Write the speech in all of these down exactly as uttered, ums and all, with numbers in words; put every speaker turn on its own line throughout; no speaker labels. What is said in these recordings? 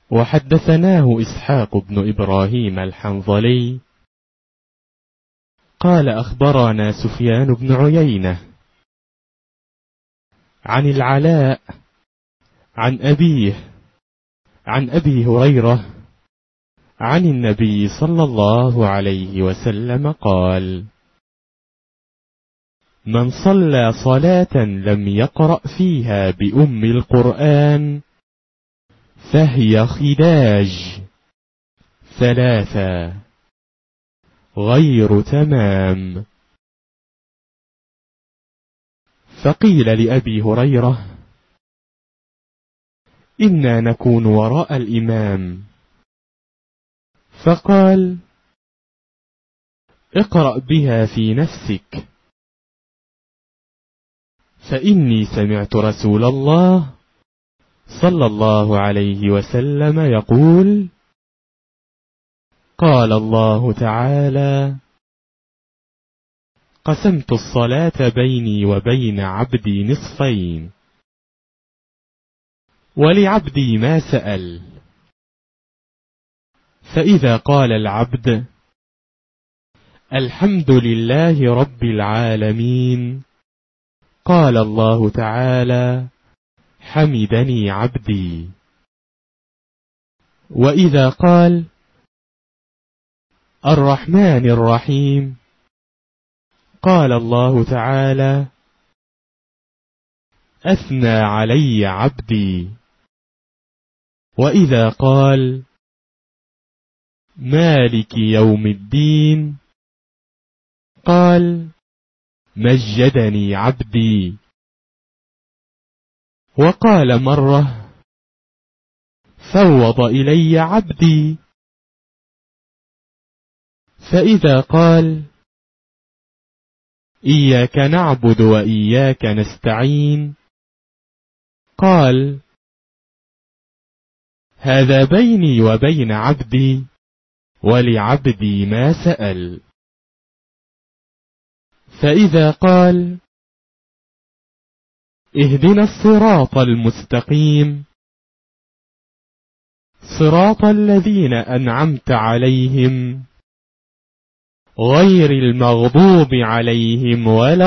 وحدثناه إسحاق بن إبراهيم الحنظلي قال أخبرنا سفيان بن عيينة عن العلاء عن أبيه عن أبي هريرة عن النبي صلى الله عليه وسلم قال: من صلى صلاة لم يقرأ فيها بأم القرآن فهي خداج ثلاثا غير تمام. فقيل لأبي هريرة: إنا نكون وراء الإمام، فقال: اقرأ بها في نفسك، فإني سمعت رسول الله صلى الله عليه وسلم يقول: قال الله تعالى: قسمت الصلاة بيني وبين عبدي نصفين، ولعبدي ما سأل. فإذا قال العبد: الحمد لله رب العالمين، قال الله تعالى: حمدني عبدي. وإذا قال: الرحمن الرحيم، قال الله تعالى: أثنى علي عبدي. وإذا قال: مالك يوم الدين، قال: مجدني عبدي. وقال مرة: فوض إلي عبدي. فإذا قال: إياك نعبد وإياك نستعين، قال: هذا بيني وبين عبدي، ولعبدي ما سأل. فإذا قال: اهدنا الصراط المستقيم، صراط الذين أنعمت عليهم غير المغضوب عليهم ولا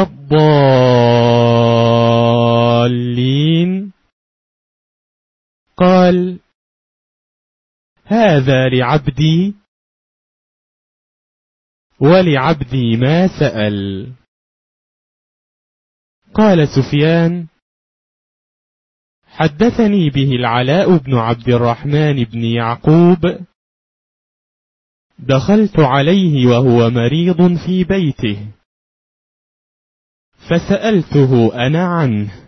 الضالين، قال: هذا لعبدي، ولعبدي ما سأل. قال سفيان: حدثني به العلاء بن عبد الرحمن بن يعقوب، دخلت عليه وهو مريض في بيته، فسألته أنا عنه،